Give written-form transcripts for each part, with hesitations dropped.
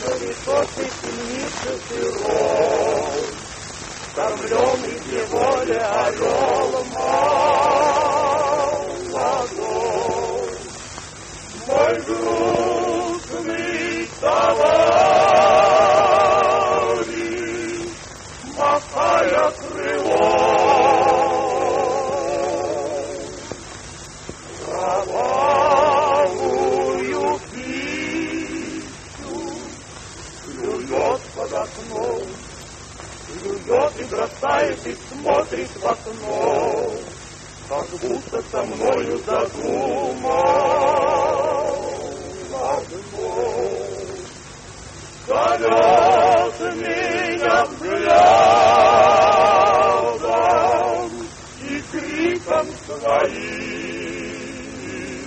высокой темницы сырой, кормленный в неволе орел молодой. Мой грустный товарищ, махая крылом, кровавую пищу клюет под окном, клюет и бросает, и смотрит в окно, как будто со мною задумал одно. Зовет меня взглядом и криком своим.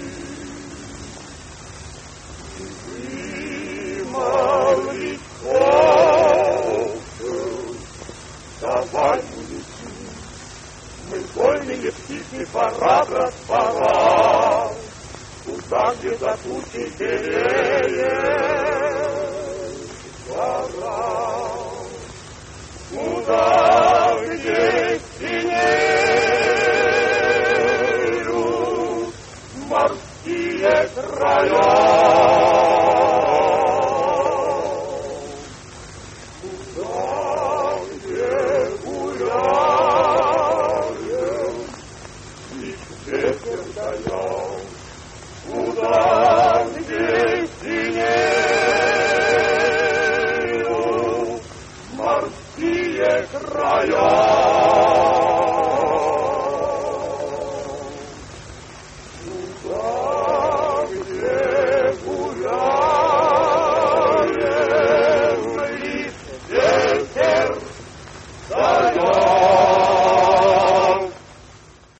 Моряков, давай улетим, мы вольные птицы, пора, брат, пора, туда, где за тучей